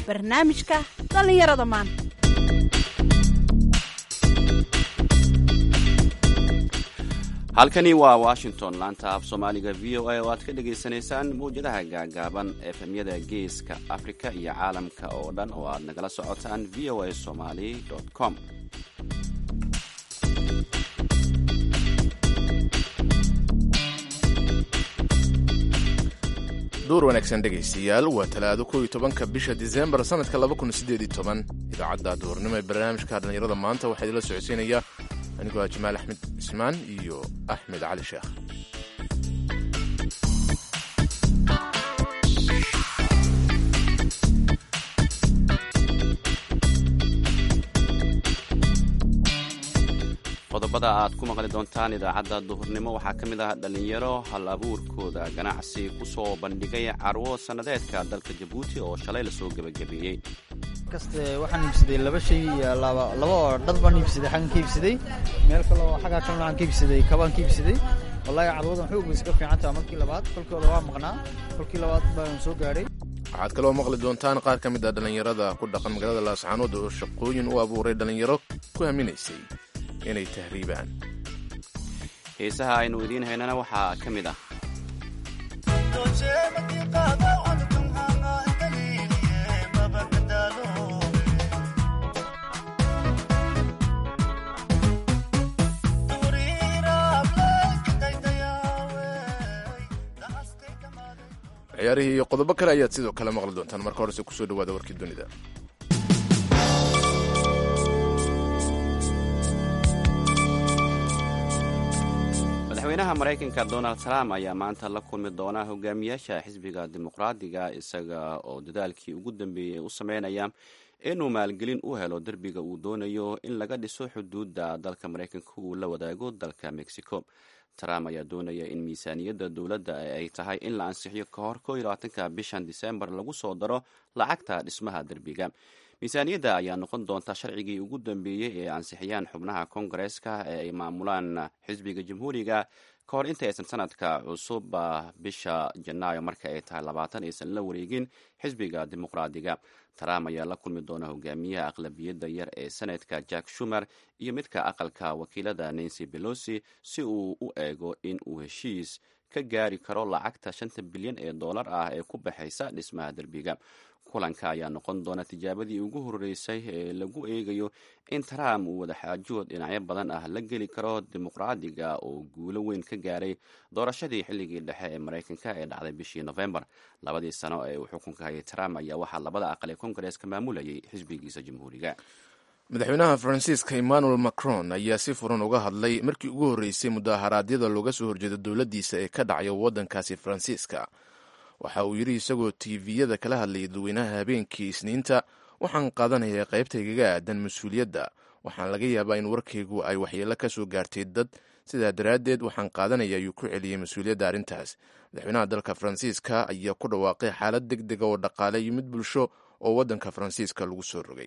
barnaamijka dhallinyarada maanta. halkani waa Washington, laanta af Soomaaliga VOA oo aad ka dhageysanaysaan mowjadaha gaagaaban efemyada geeska Afrika iyo caalamka oo dhan oo aad nagala socotaan voasomali.com. duur wanaagsan dhegaystayaal, waa talaado 11 bisha Diseembar sanadka 2018. idaacadda duurnimo ee barnaamijka dhallinyarada maanta waxaa idila socodsiinaya anigoo ah Jamaal Axmed Ismaan iyo Axmed Cali Sheekh. qodobada aad ku maqli doontaan idaacadda duhurnimo waxaa ka mid ah dhallinyaro hal abuurkooda ganacsi ku soo bandhigay carwo sannadeedka dalka Jabuuti oo shalay lasoo gebagabeeyey. waxaan iibsaday laba shay laba oo dhad baan iibsaday, xagan ka iibsaday, meel kale oo xagaa kan waxaan ka iibsaday, kabaan ka iibsaday. wallahi carwadan xoog bay iska fiican tahay. markii labaad kolkii hore waa maqnaa, kolkii labaad baan soo gaaray. waxaad kaloo maqli doontaan qaar ka mid ah dhallinyarada ku dhaqan magaalada Laascaanood oo shaqooyin u abuuray dhallinyaro ku haminaysay inay tahriibaan. heesaha aynu idiin haynana waxaa ka mid ah ciyaarihii iyo qodobo kale ayaad sidoo kale maqli doontaan. marka horese kusoo dhawaada warkii dunida. madaxweynaha Mareykanka Donald Trump ayaa maanta la kulmi doona hogaamiyaasha xisbiga dimuqraadiga isaga oo dadaalkii ugu dambeeyey u sameynaya inuu maalgelin u helo derbiga uu doonayo in laga dhiso xuduudda dalka Mareykanka uu la wadaago dalka Mexico. Trump ayaa doonaya in miisaaniyadda dowladda ay tahay in la ansixiyo ka hor 21 bishan Diseembar lagu soo daro lacagta dhismaha derbiga. miisaaniyadda ayaa noqon doonta sharcigii ugu dambeeyey ee ansixiyaan xubnaha Koongareeska ee ay maamulaan xisbiga Jamhuuriga ka hor inta aysan sanadka cusub bisha Janaayo marka ay tahay 20 aysan la wareegin xisbiga dimuqraadiga. Trump ayaa la kulmi doona hogaamiyaha aqlabiyadda yar ee Senatka Jack Schumer iyo midka aqalka wakiilada Nancy Pelosi si uu u eego in uu heshiis ka gaari karo lacagta $5 bilyan ee ku baxaysa dhismaha derbiga. kulanka ayaa noqon doona tijaabadii ugu horeysay ee lagu eegayo in Trump uu wadaxaajood dhinacyo badan ah la geli karo dimuqraadiga oo guulo weyn ka gaaray doorashadii xilligii dhexe ee Mareykanka ee dhacday bishii November. 2 sano ee uu xukunka hayay Trump ayaa waxaa labada aqal ee Koongareeska maamulayay xisbigiisa Jamhuuriga. madaxweynaha Faransiiska Emmanuel Macron ayaa si furan uga hadlay markii ugu horeysay mudaharaadyada looga soo horjeedo dowladdiisa ee ka dhacaya waddankaasi Faransiiska. waxa uu yidhi isagoo TV-yada kala hadlayay dadweynaha habeenkii Isniinta, waxaan qaadanayaa qaybtaygaga aadan mas-uuliyadda. waxaan laga yaabaa in warkaygu ay waxyeello ka soo gaartay dad, sidaa daraaddeed waxaan qaadanaya ayuu ku celiyey mas-uuliyadda arrintaas. madaxweynaha dalka Faransiiska ayaa ku dhawaaqay xaalad degdega oo dhaqaale iyo mid bulsho oo waddanka Faransiiska lagu soo rogay.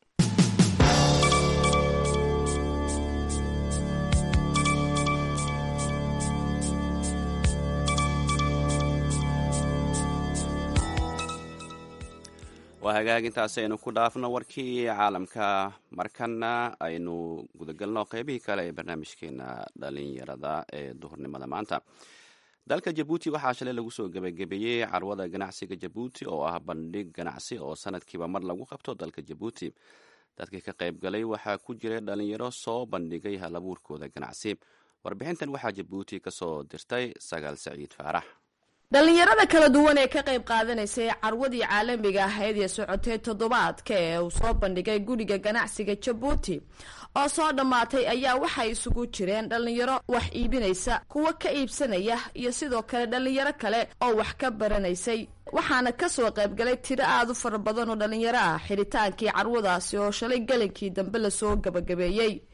waa hagaagintaasi aynu ku dhaafno warkii caalamka. markana aynu gudagalno qaybihii kale ee barnaamijkeena dhalinyarada ee duhurnimada maanta. dalka Jabuuti waxaa shalay lagu soo gebagabeeyey carwada ganacsiga Jabuuti oo ah bandhig ganacsi oo sanadkiiba mar lagu qabto dalka Jabuuti. dadkii ka qayb galay waxaa ku jiray dhalinyaro soo bandhigay halabuurkooda ganacsi. warbixintan waxaa Jabuuti ka soo dirtay Sagaal Saciid Faarax. dhallinyarada kala duwan ee ka qayb qaadanaysay carwadii caalamiga ahayd ee socotay toddobaadka ee uu soo bandhigay guriga ganacsiga Jabuuti oo soo dhammaatay ayaa waxay isugu jireen dhallinyaro wax iibinaysa, kuwa ka iibsanaya iyo sidoo kale dhallinyaro kale oo wax ka baranaysay. waxaana ka soo qayb galay tiro aad u fara badan oo dhallinyaro ah xidhitaankii carwadaasi oo shalay galankii dambe lasoo gabagabeeyey.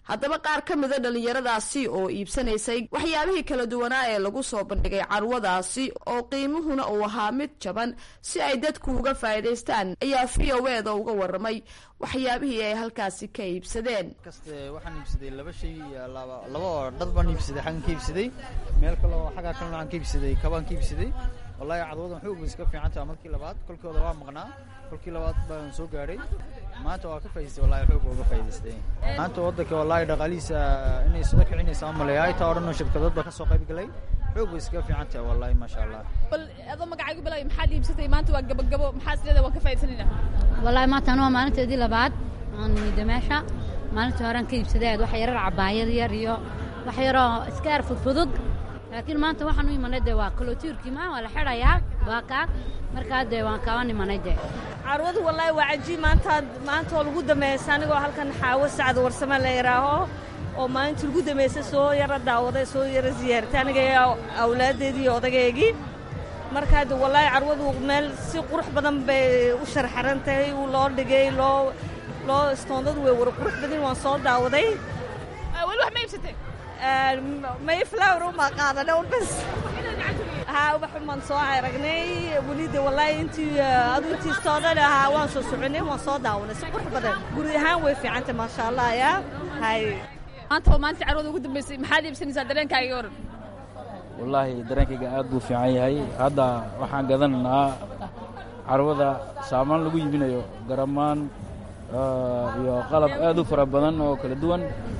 haddaba qaar ka mida dhallinyaradaasi oo iibsanaysay waxyaabihii kala duwanaa ee lagu soo bandhigay carwadaasi oo qiimuhuna uu ahaa mid jaban si ay dadku uga faa'iidaystaan ayaa v o e da uga warramay waxyaabihii ay halkaasi ka iibsadeen. waxaan iibsaday laba shay laba dhar baan iibsaday xaggan ka iibsaday meel kale oo xaggaa kalena waxaan ka iibsaday kabaan ka iibsaday wallahi cadwadan xoog bay iska fiican tahay markii labaad kolkooda waa maqnaa kolkii labaad baan soo gaaray maanta waa ka faa'iidaystay wallahi xoog uga faa'iidaystay maanta waddanka wallahi dhaqaalihiisa inay soo kicinaysa maleeyahay taa odhan shirkadooda baa ka soo qayb galay xoog bay iska fiican tahay wallahi maasha Allah. bal adoo magacaygu bilaa maxaad iibsatay maanta waa gabagabo maxaa sideeda waan ka faa'iidaysanayna wallahi maanta waa maalinteedii labaad aan midameesha maalintii horaan ka iibsaday wax yarar cabaayad yar iyo wax yaroo iskaar fudfudud laakiin maanta waxaan u imanay waa kalotiirkii ma wala xirayaa waa ka markaa waan ka imanay carwadu wallahi waa cajiib maanta lagu dameeyay anigoo halkan xaawo sacad warsama la yaraaho oo maalinta lagu dameeyay soo yara daawaday soo yara ziyaartay aniga awlaadeedii odagaygi markaa wallahi carwadu meel si qurux badan bay u sharxarantahay loo dhigay loo istoondadu way wara qurux badan waan soo daawaday wali wax ma iibsatay may flower uma qaadana bas waxaan soo aragnay waliida wallahi intii aduntii stoodada waan soo soconay waan soo daawanay si qurux badan guri ahaan way fiicantay maasha Allah ya hay maanta carwada ugu dambeysay maxaad iibsanaysaa dareenkaaga waran wallahi dareenkayga aad buu fiican yahay hadda waxaan gadanaynaa carwada saamaan lagu iibinayo garamaan iyo qalab aad u fara badan oo kala duwan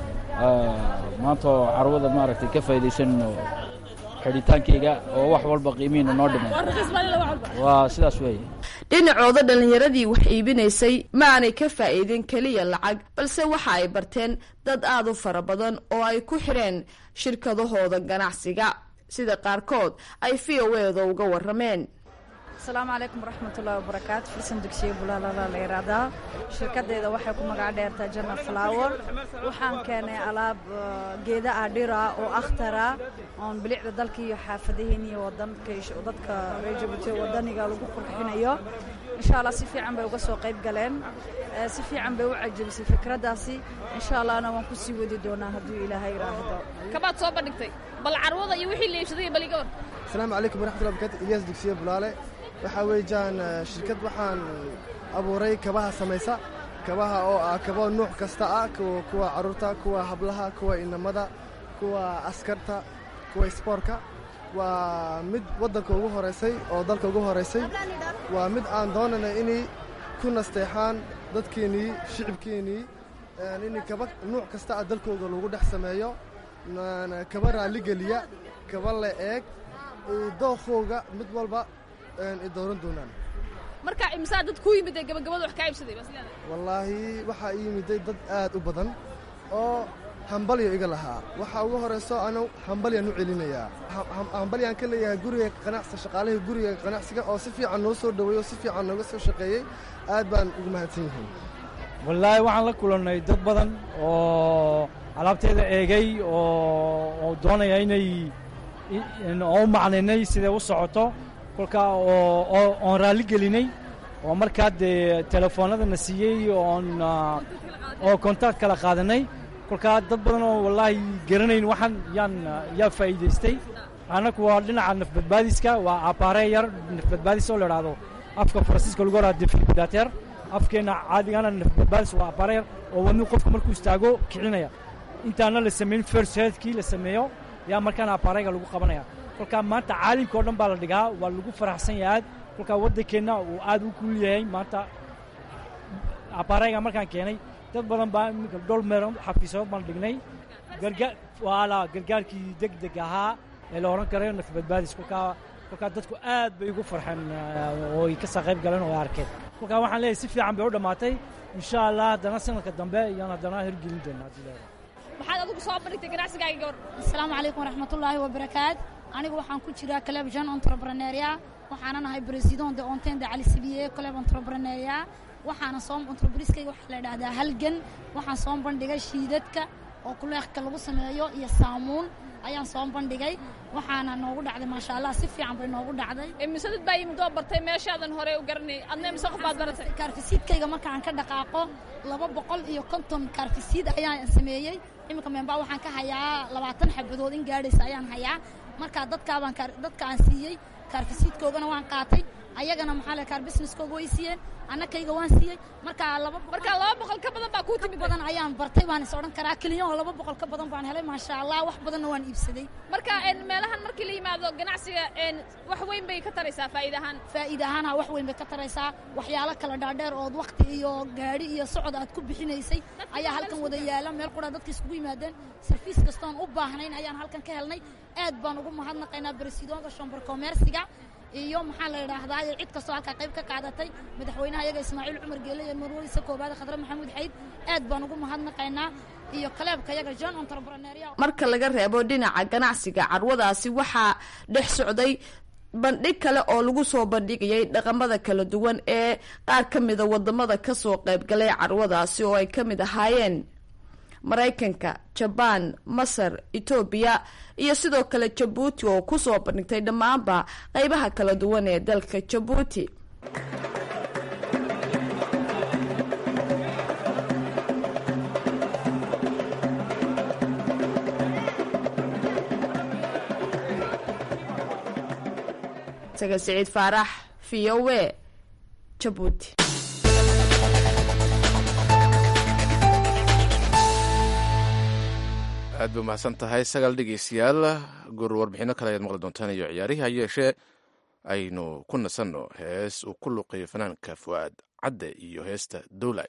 maanta carwada maaragtay ka faa'iidaysanno xidhitaankayga oo wax walba qiimihiina noo dhimay waa sidaas weeye. dhinacooda dhallinyaradii wax iibinaysay ma aanay ka faa'iidin keliya lacag balse waxa ay barteen dad aad u fara badan oo ay ku xidheen shirkadahooda ganacsiga sida qaarkood ay v o e da uga warrameen. asalaamu calaykum waraxmatullahi wabarakaatu firsan dugsiga bulaalala la yidhaahdaa shirkaddeeda waxay ku magac dheertaa janna flower waxaan keenay alaab geeda adhira oo akhtara oon bilicda dalka iyo xaafadaheena iyo dadka reer Jabuuti wadaniga lagu qurxinayo insha Allah si fiican bay uga soo qayb galeen si fiican bay u cajabisay fikraddaasi insha Allahna waan ku sii wadi doonaa hadduu Ilaahay yiraahdo. kabaad soo bandhigtay bal carwada iyo wixii la iibsaday bal iga war. asalaamu calaykum waraxmatullahi wabarakaatu Ilyas dugsiga bulaale waxaa weeyaan shirkad waxaan abuuray kabaha samaysa kabaha oo ah kabo nooc kasta ah kuwa carruurta kuwa hablaha kuwa inamada kuwa askarta kuwa isboortka waa mid waddanka ugu horeysay oo dalka ugu horeysay waa mid aan doonanay inay ku nasteexaan dadkeennii shicibkeennii inay kaba nooc kasta ah dalkooda lagu dhex sameeyo kaba raalligeliya kaba la eeg dookooga mid walba dooran doonaan. marka imsaa dad ku yimid gabagabada wax ka iibsaday bas leedahay wallaahi waxaa ii yimiday dad aad u badan oo hambalyo iga lahaa waxa ugu horeyso anu hambalyaan u celinayaa hambalyaan ka leeyahay guriga ganacsiga shaqaalaha guriga ganacsiga oo si fiican noo soo dhaweeyo si fiican nooga soo shaqeeyay aad baan ugu mahadsan yahay. wallaahi waxaan la kulannay dad badan oo alaabteeda eegay oo doonaya inay oo macnaynay siday u socoto kolkaa oon raalli gelinay oo markaa dee telefoonnadana siiyey oo kontact kala qaadanay kolkaa dad badan oo wallaahi garanayn waxaan yaa faa'iidaystay annaku waa dhinaca nafbadbaadiska waa appareil yar nafbadbaadis oo la idhaahdo afka faransiiska lagu oraa defibrillateur afkeenna caadigana nafbadbaadis waa appareil yar oo wadnu qofka markuu istaago kicinaya intaana la samayn first healthkii la sameeyo yaa markaana appareilga lagu qabanaya kolkaa maanta caalimka oo dhan baa la dhigaa waa lagu faraxsan yahay aad kolkaa waddankeenna uu aad u kuul yahay maanta appareilga markaan keenay dad badan baa iminka dhowr meelood xafiisood baan dhignay gargaarkii degdeg ahaa ee la oran karayo nafbadbaadis kolkaa dadku aad bay ugu farxeen oo ay ka soo qayb galeen oo ay arkeen kolkaa waxaan leeyahay si fiican bay u dhammaatay insha Allah haddana sanadka dambe iyaan haddana hirgelin doonaa maxaad adigu soo bandhigtay ganacsigaaga gabadh. asalaamu calaykum waraxmatullaahi wabarakaatu anigu waxaan ku jiraa club jeune entrepreneuria waxaana nahay president de Antenne de Ali Sibiye club entrepreneuria waxaana soo entreprise-kayga waxa la yiraahdaa halgan waxaan soo bandhigay shiidadka oo kuleexka lagu sameeyo iyo saamuun ayaan soo bandhigay waxaana noogu dhacday maasha Allah si fiican bay noogu dhacday misadad baa yimid oo bartay meeshaadan hore u garanay adna imisa qof baad baratay kaarfisiidkayga markaan ka dhaqaaqo 250 kaarfisiid ayaan sameeyey iminka member waxaan ka hayaa 20 xabadood in gaadhaysa ayaan hayaa marka dadka aan siiyey kaarfisiidkoogana waan qaatay ayagana maxaa la kaar businesskooga way siiyeen annakayga waan siiyey marka 200 ka badan baa ku timid badan ayaan bartay waan is odhan karaa kaliya oo 200 ka badan baan helay maasha Allah wax badanna waan iibsaday marka meelahan markii la yimaado ganacsiga wax weyn bay ka taraysaa faa'iido ahaan wax weyn bay ka taraysaa waxyaalo kala dhaadheer oo waqti iyo gaari iyo socod aad ku bixinaysay ayaa halkan wada yaala meel qura dadka isugu yimaadeen service kastoon u baahnayn ayaan halkan ka helnay aad baan ugu mahadnaqaynaa Presidentka Chamber Commerce-ga iyo maxaa la yiraahdaa cid kastoo halka qayb ka qaadatay madaxweynaha ayaga Ismaaciil Cumar Geele iyo Marweysa Koobaad Khadra Maxamuud Xayd aad baan ugu mahadnaqaynaa iyo kaleebka ayaga John Entrepreneur marka laga reebo dhinaca ganacsiga carwadaasi waxaa dhex socday bandhig kale oo lagu soo bandhigayay dhaqamada kala duwan ee qaar ka mid ah wadamada ka soo qayb galay carwadaasi oo ay ka mid ahaayeen Mareykanka, Japan, Masar, Ethiopia iyo sidoo kale Djibouti oo ku soo bandhigtay dhammaanba qaybaha kala duwan ee dalka Djibouti. Saga Saciid Faarax, VOA, Djibouti. aad buu mahadsan tahay sagaal dhegeystayaal goor warbixino kale ayaad maqli doontaan iyo ciyaarihi ha yeeshee aynu ku nasanno hees uu ku luqeeyo fanaanka Fuaad Cadde iyo heesta Dowlay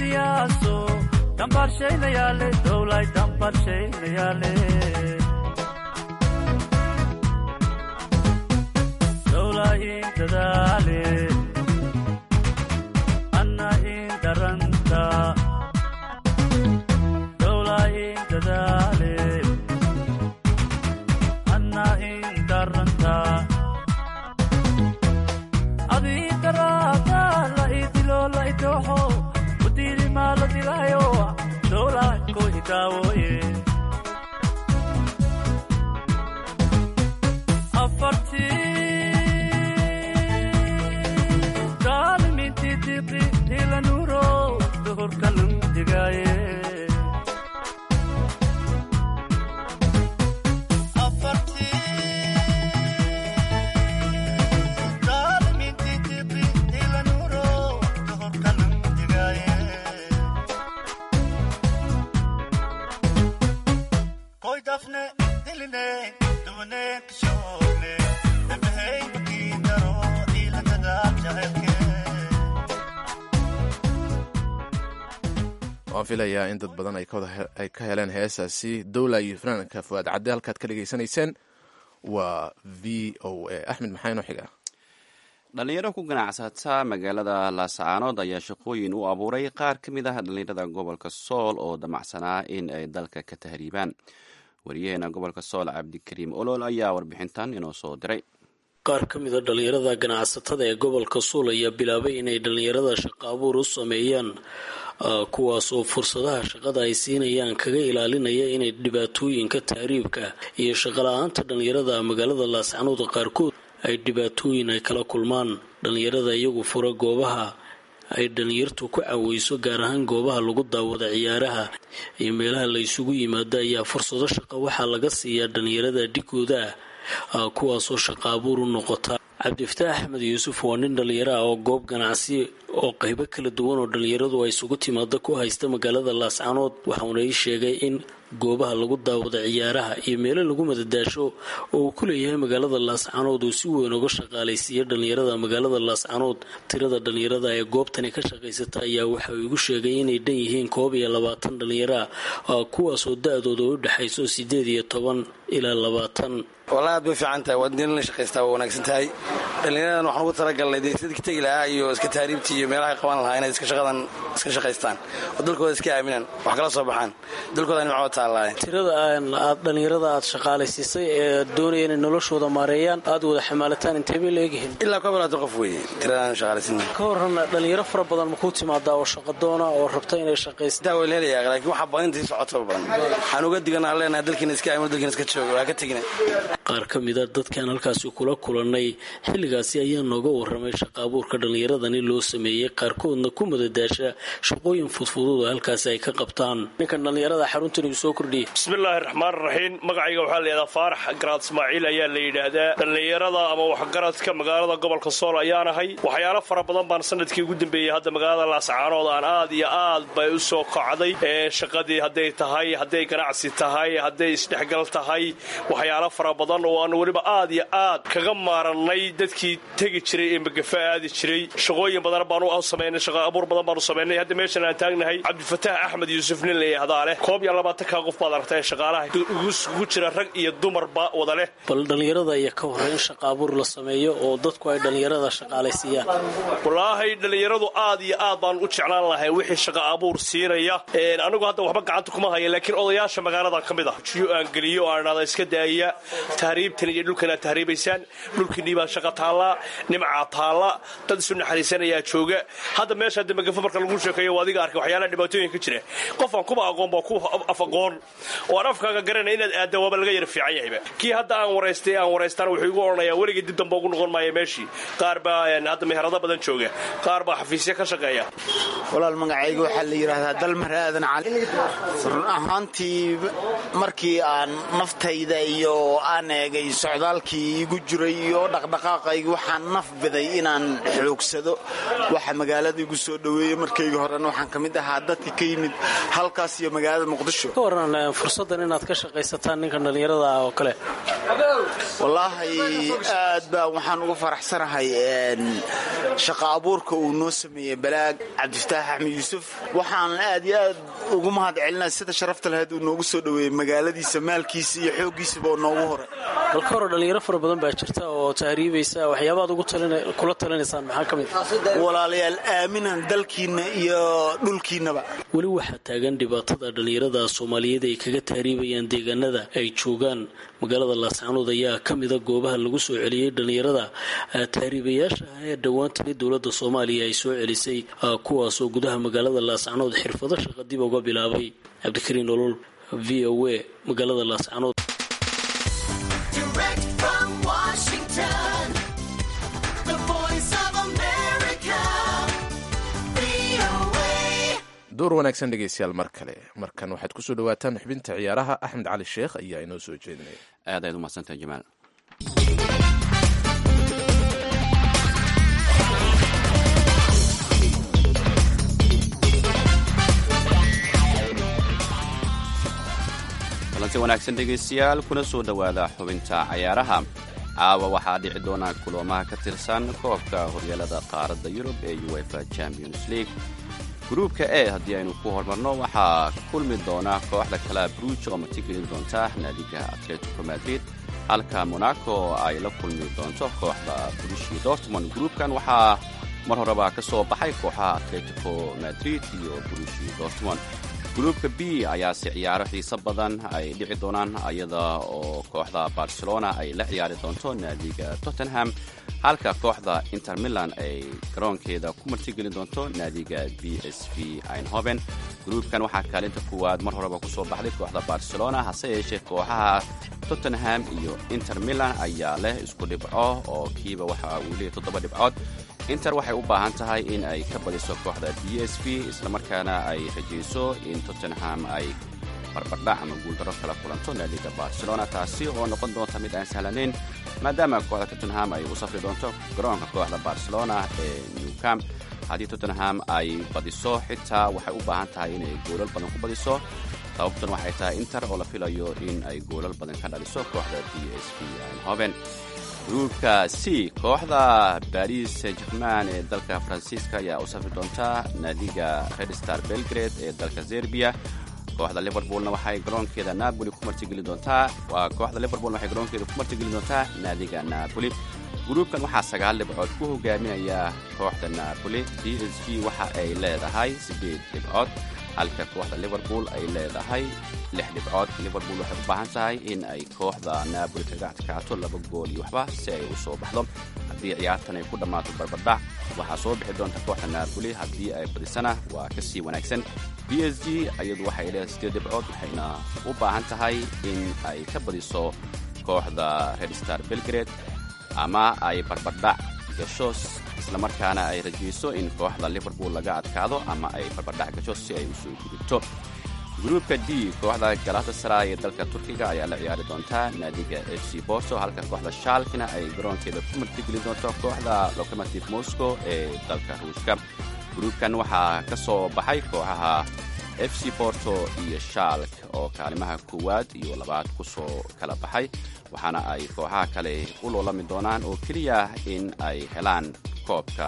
qiyaaso dambaarshaynayaale dowlay dambaarshaynayaale dowla in dadaale anna in daranta dowla in dadaale anna in daranta adii daraada la idilo la idooxo udiri maala dilaayo dowla ko idaawoye afartii daalimintii dibri ila nuuro duhurka lundigaaye waan filayaa in dad badan ay ka heleen heesaasi dowla iyo fanaanka fuaad cadde halkaad ka dhegaysanayseen waa v o a axmed maxaa inoo xiga dhallinyaro ku ganacsata magaalada laascaanood ayaa shaqooyin u abuuray qaar ka mid ah dhallinyarada gobolka sool oo damacsanaa in ay dalka ka tahriibaan wariyaheena gobolka sool cabdikariim olol ayaa warbixintan inoo soo diray qaar ka mida dhallinyarada ganacsatada ee gobolka sool ayaa bilaabay inay dhallinyarada shaqo abuur u sameeyaan kuwaasoo fursadaha shaqada ay siinayaan kaga ilaalinaya inay dhibaatooyinka tahriibka iyo shaqala-aanta dhallinyarada magaalada laascaanood qaarkood ay dhibaatooyin ay kala kulmaan dhallinyarada iyagu fura goobaha ay dhallinyartu ku caweyso gaar ahaan goobaha lagu daawada ciyaaraha iyo meelaha la isugu yimaado ayaa fursado shaqo waxaa laga siiyaa dhallinyarada dhigooda kuwaasoo shaqo abuur u noqota cabdifataax axmed yuusuf waa nin dhallinyaro ah oo goob ganacsi oo qaybo kala duwan oo dhallinyaradu ay isugu timaado ku haysta magaalada laascaanood waxauna ii sheegay in goobaha lagu daawada ciyaaraha iyo meelo lagu madadaasho oo uu ku leeyahay magaalada laascaanood uu si weyn uga shaqaalaysiiya dhallinyarada magaalada laascaanood tirada dhallinyarada ee goobtani ka shaqaysata ayaa waxa uu igu sheegay inay dhan yihiin 21 dhallinyaro ah kuwaasoo da-dooda u dhexayso 18 ilaa 20 والله aad bay fiican tahay waa diin la shaqaystaa waa wanaagsan tahay dhallinyaradan waxaan ugu talagalnay sidii tagi lahaa iyo iska taariibtii iyo meelaha qaban lahaa inay iska shaqaystaan oo dalkooda iska aaminaan wax kala soo baxaan dalkooda nimco taalaay tirada aad dhallinyarada aad shaqaalaysiisay ee doonaya inay noloshooda maareeyaan aad wada xamaalataan intee bay leeyihiin ilaa 12 qof weeye tiradan shaqaalaysiin ka waran dhalinyaro fara badan ma ku timaada oo shaqo doona oo rabta inay shaqaystaan waa leeyahay laakiin waxa badantii socoto badan waxaan uga diganaa leenahay dalkiina iska aamin dalkiina iska joogo waa ka tagina qaar ka mida dadkan halkaasi kula kulannay xilligaasi ayaa nooga warramay shaqo abuurka dhallinyaradani loo sameeyey qaarkoodna ku madadaasha shaqooyin fudfudud oo halkaasi ay ka qabtaan ninkan dhallinyarada xaruntan uu soo kordhiyey bismillaahi raxmaan raxiim magacayga waxaa la yidhahdaa faarax garaad ismaaciil ayaa la yidhaahdaa dhallinyarada ama waxgaradka magaalada gobolka sool ayaanahay waxyaalo fara badan baan sanadkii ugu dambeeyey hadda magaalada laascaanood aan aad iyo aad bay u soo kocday shaqadii hadday tahay hadday ganacsi tahay hadday isdhexgal tahay waxyaalo fara badan oo aan weliba aad iyo aad kaga maarannay dadkii tegi jiray ee magafa aadi jiray shaqooyin badan baanu samaynay shaqo abuur badan baanu samaynay hadda meeshan aan taagnahay cabdifataax axmed yuusuf nin la yidhaahdaa leh 21 qof baad aragtay shaqaalaha ugu jira rag iyo dumarba wada leh bal dhallinyarada iyo ka horreyn shaqo abuur la sameeyo oo dadku ay dhallinyarada shaqaalaysiiyaan wallaahi dhallinyaradu aad iyo aad baan u jeclaan lahay wixii shaqo abuur siinaya anigu hadda waxba gacanta kuma haya laakiin odayaasha magaaladan ka mid ah jiyo aan geliyo oo aan idhaahda iska daaya tahriibtan iyo dhulkan aad tahriibaysaan dhulkiinnii baa shaqa taallaa nimcaa taalla dad isu naxariisanayaa jooga hadda meesha hadda magafo marka lagu sheekeeyo waa adiga arkay waxyaalaha dhibaatooyin ka jira qof aan kuba aqoon baa ku af aqoon oo aan afkaaga garanaya inaad aadda waaba laga yara fiican yahayba kii hadda aan waraystaan wuxuu igu odhanayaa weligii dib damba ugu noqon maaya meeshii qaar baa hadda meherado badan jooga qaar baa xafiisya ka shaqeeya walaal magacayga waxaa la yidhaahdaa dalmar aadan cali run ahaantii markii aan naftayda iyo aan eegay socdaalkii igu jiray iyo dhaqdhaqaaqayga waxaan naf biday inaan xoogsado waxa magaalada igu soo dhaweeyey markayga horena waxaan ka mid ahaa dadka ka yimid halkaas iyo magaalada muqdisho ka waran fursadan inaad ka shaqaysataan ninkan dhallinyarada oo kale wallaahi aad baan waxaan uga faraxsanahay shaqa abuurka uu noo sameeyey balaag cabdifataax axmed yuusuf waxaan aad iyo aad ugu mahad celinaa sida sharafta lahayd uu noogu soo dhoweeyey magaaladiisa maalkiisa iyo xooggiisaba oo noogu horay dalka hore dhallinyaro fara badan baa jirta oo tahriibaysa waxyaabaad kula talinaysaan maxaa ka mid walaalayaal aaminan dalkiinna iyo dhulkiinnaba weli waxaa taagan dhibaatada dhallinyarada soomaaliyeed ay kaga tahriibayaan deegaanada ay joogaan magaalada laascaanood ayaa ka mida goobaha lagu soo celiyey dhallinyarada tahriibayaasha ah ee dhowaantani dowladda soomaaliya ay soo celisay kuwaasoo gudaha magaalada laascaanood xirfado shaqa dib uga bilaabay cabdikariin nolol v o a magaalada laascaanood door wanaagsan dhegeystayaal mar kale markan waxaad kusoo dhawaataan xubinta ciyaaraha axmed cali sheekh ayaa inoo soo jeedinaya aad ayaad umahadsantahay jamaal ballanti wanaagsan dhegeystayaal kuna soo dhowaada xubinta ciyaaraha caawa waxaa dhici doona kulamaha ka tirsan koobka horyaalada qaaradda yurub ee uefa champions league gruubka e haddii aynu ku hormarno waxaa kulmi doona kooxda kala bruj oo martigelin doonta naadiga atletico madrid halka monaco ay la kulmi doonto kooxda brushi dortmond gruubkan waxaa mar horeba ka soo baxay kooxaha atletico madrid iyo brushi dortmond gruubka b ayaase ciyaaro xiiso badan ay dhici doonaan iyada oo kooxda barcelona ay la ciyaari doonto naadiga tottenham halka kooxda inter milan ay garoonkeeda ku martigelin doonto naadiga b s v eindhoven gruubkan waxaa kaalinta kuwaad mar horeba ku soo baxday kooxda barcelona hase yeeshee kooxaha tottenham iyo inter milan ayaa leh isku dhibco oo kiiba waxa uu leeyahy 7 dhibcood inter waxay u baahan tahay in ay ka badiso kooxda b s v islamarkaana ay rajayso in tottenham ay barbardhac ama guuldaro kala kulanto naadiga barcelona taasi oo noqon doonta mid aan sahlanayn maadaama kooxda tottenham ay u safri doonto garoonka kooxda barcelona ee newcamp haddii tottenham ay badiso xitaa waxay u baahan tahay inay goolal badan ku badiso sababtan waxay tahay inter oo la filayo in ay goolal badan ka dhaliso kooxda b s v eindhoven gruubka c kooxda baris german ee dalka faransiiska ayaa u safri doonta naadiga red star belgrade ee dalka serbia kooxda liverpoolna waxay garoonkeeda napoli ku martigelin doontaa kooxda liverpoolna waxay garoonkeeda ku martigelin doontaa naadiga napoli gruubkan waxaa 9 dhibcood ku hogaaminaya kooxda napoli b s g waxa ay leedahay 8 dhibcood halka kooxda liverpool ay leedahay 6 dhibcood liverpool waxay u baahan tahay in ay kooxda napoli kaga adkaato 2 gool iyo waxba si ay u soo baxdo haddii ciyaartan ay ku dhammaato barbardhac waxaa soo bixi doonta kooxda napoli haddii ay badisana waa ka sii wanaagsan b s g iyadu waxay leedahay 8 dhibcood waxayna u baahan tahay in ay ka badiso kooxda red star belgrade ama ay barbardhac gasho islamarkaana ay rajayso in kooxda liverpool laga adkaado ama ay barbardhac gasho si ay u soo gudubto gruubka d kooxda galatasaray ee dalka turkiga ayaa la ciyaari doontaa naadiga f c borso halka kooxda shalkina ay garoonkeeda ku martigelin doonto kooxda locomotive moscow ee dalka ruushka gruubkan waxaa ka soo baxay kooxaha f c borto iyo shalk oo kaalimaha koowaad iyo labaad ku soo kala baxay waxaana ay kooxaha kale u loolami doonaan oo keliya in ay helaan koobka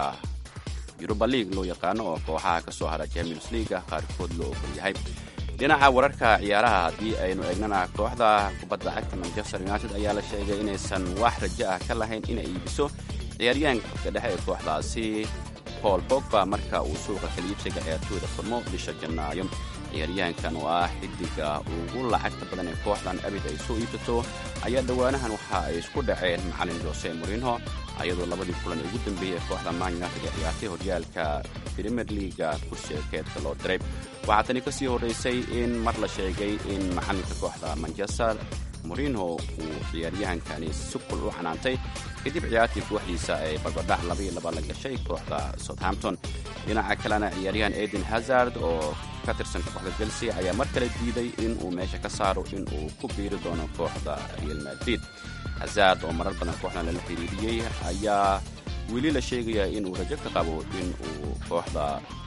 yuruba league loo yaqaano oo kooxaha ka soo hara champions leaga qaarkood loo ogol yahay dhinaca wararka ciyaaraha haddii aynu eegnana kooxda kubadda cagta manchester united ayaa la sheegay inaysan wax rajo ah ka lahayn inay iibiso ciyaaryahanka xadka dhexe ee kooxdaasi paul bogba marka uu suuqa kala iibsiga ciyaartooyda furmo bisha janaayo ciyaaryahankan oo ah xidiga ugu lacagta badan ee kooxdan abid ay soo iibsato ayaa dhowaanahan waxa ay isku dhaceen macalin jose morinho ayadoo labadii kulan ee ugu dambeeyey ee kooxda man united ee ciyaartay horyaalka premier leaga kursiga keedka loo diray waxaa tani ka sii horraysay in mar la sheegay in macalinka kooxda manchester morinho uu ciyaaryahankani si kul u canaantay kadib ciyaartii kooxdiisa ay barbardhac 2-2 la gashay kooxda southampton dhinaca kalena ciyaaryahan eden hazard oo ka tirsan kooxda chelsea ayaa mar kale diiday in uu meesha ka saaro in uu ku biiri doono kooxda real madrid hazard oo marar badan kooxdan lala xiriiriyey ayaa weli la sheegayaa inuu rajo ka qabo in uu kooxda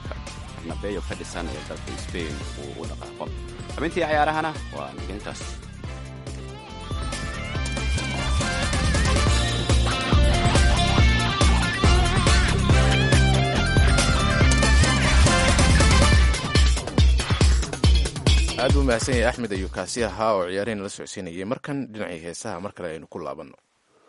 nabeyo ka dhisan ee dalka spain uu u dhaqaaqo xubintii ciyaarahana waa migeyntaas aad u mahadsan yahay axmed ayuu kaasi ahaa oo ciyaareen la socodsiinayay. markan dhinacii heesaha mar kale aynu ku laabanno.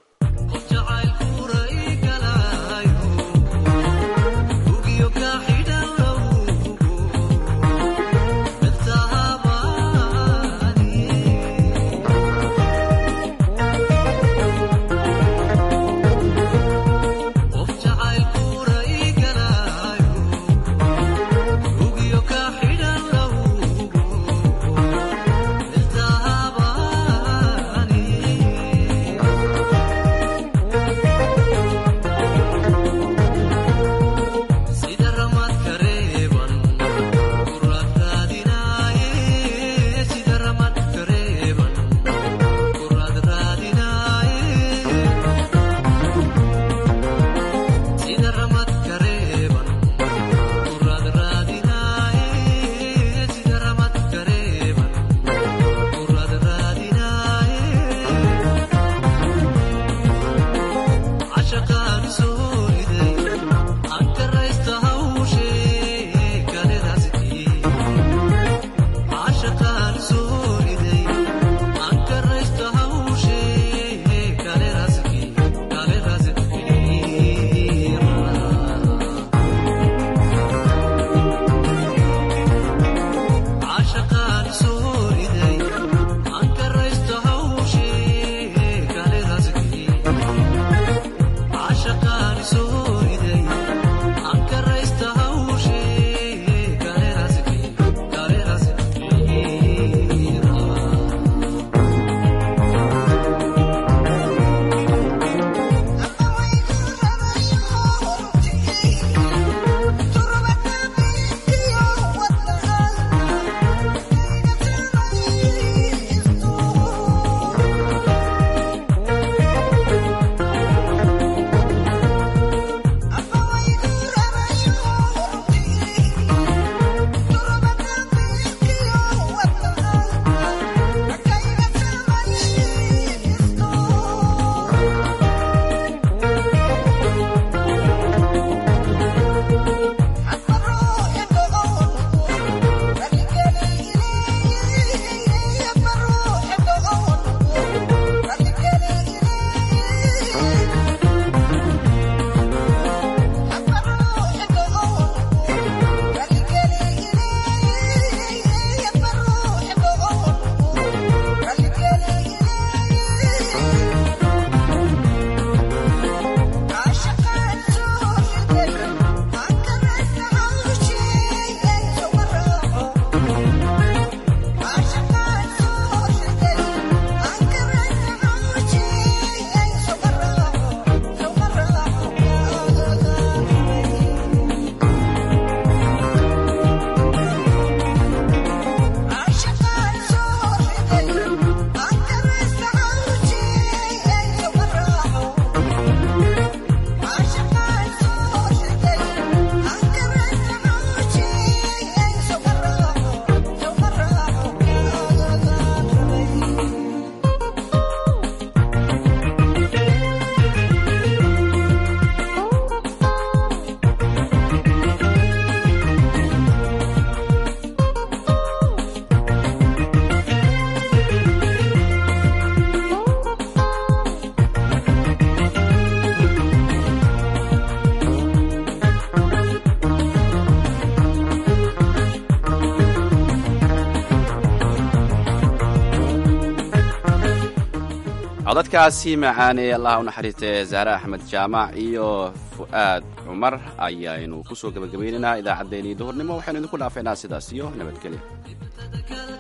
codadkaasi macaanee allah u naxariistay Zahra Axmed Jaamac iyo Fu'aad Cumar ayaynu ku soo gabagabaynaynaa idaacaddeenii duhurnimo. waxaynu idinku dhaafeynaa sidaas iyo nabadgelyo.